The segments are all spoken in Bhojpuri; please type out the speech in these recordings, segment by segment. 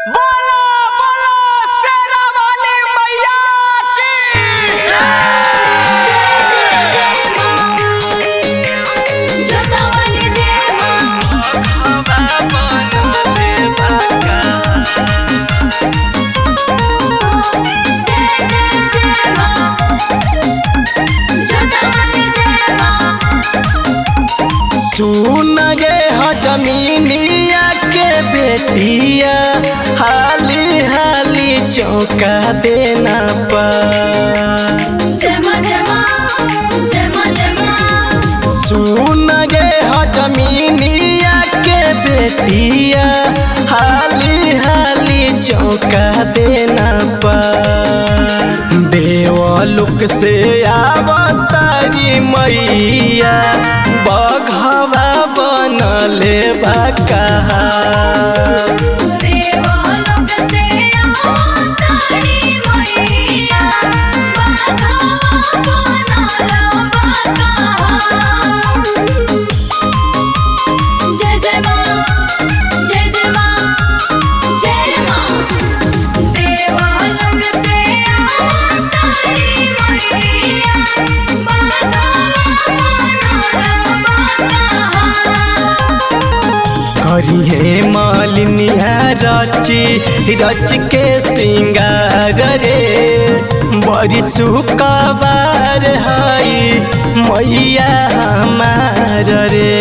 बोलो बोलो शेरा वाली मैया सुन गे हो जमीनिया के बेटिया हाली हाली चौका देना पा सुन गे हो जमीनिया के बेटिया हाली हाली चौका देना पा देवलोक से आवतारी मैया बघवा बनले बका करिए मालिनिया रची रच के सिंगार रे बड़ी सुकवार हई मैया हमार रे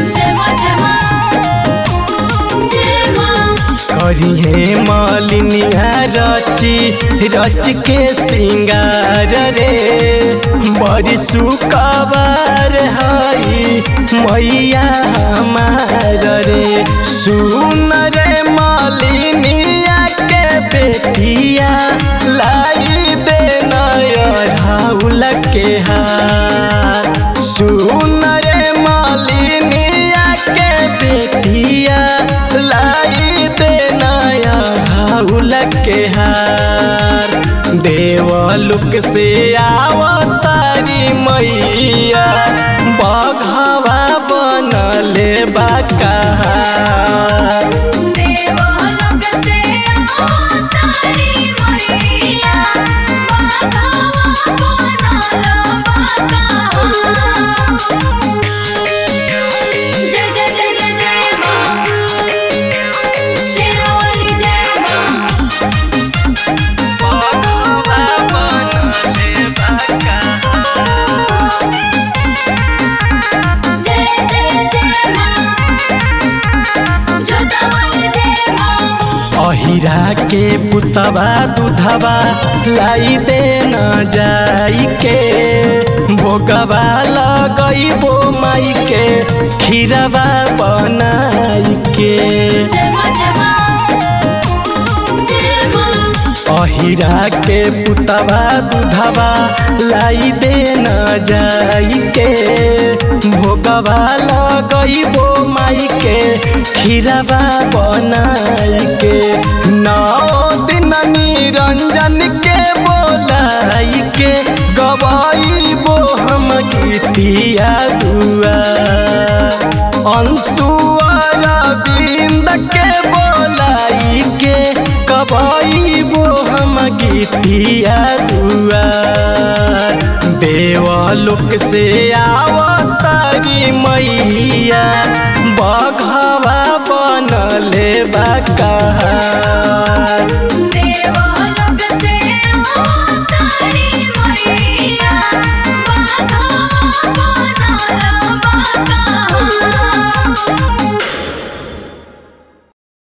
करिए मालिनिया रची रच के सिंगार रे बड़ी सुकवार हई मैया हमार रे सुन रे मालिनिया के बेटिया लाई दे नौल के हार सुन रे मालिनिया के बेटिया लाई दे नौल के हार देवलोक से आवतारी मैया बघवा बनले बका अहिरा के पुतवा दूधवा लाई दे न जाई के भोगवा लगई बो माई के खीरवा बनाई के अहिरा के पुतवा दूधवा लाई दे न जाई के भोगवा लगई बो माई के खीरवा बनाई के 9 दिन निरंजन के बोलाई के गवाई बो हम गीतिया दुआ अंशु अरविंद के बोलाई के गवाई बो हम गीतिया दुआ देवलोक से आवतारी मैया बघवा बनले बका।